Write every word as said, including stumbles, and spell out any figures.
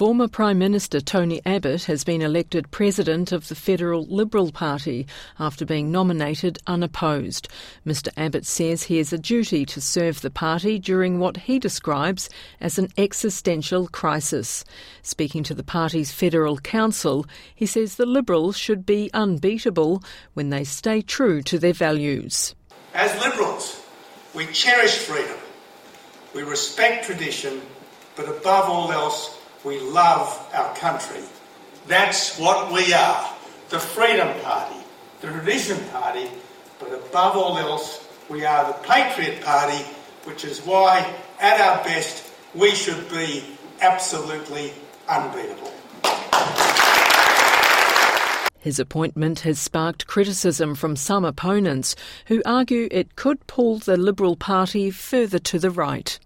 Former Prime Minister Tony Abbott has been elected President of the Federal Liberal Party after being nominated unopposed. Mister Abbott says he has a duty to serve the party during what he describes as an existential crisis. Speaking to the party's Federal Council, he says the Liberals should be unbeatable when they stay true to their values. As Liberals, we cherish freedom, we respect tradition, but above all else, we love our country. That's what we are, the Freedom Party, the Tradition Party, but above all else, we are the Patriot Party, which is why, at our best, we should be absolutely unbeatable. His appointment has sparked criticism from some opponents who argue it could pull the Liberal Party further to the right.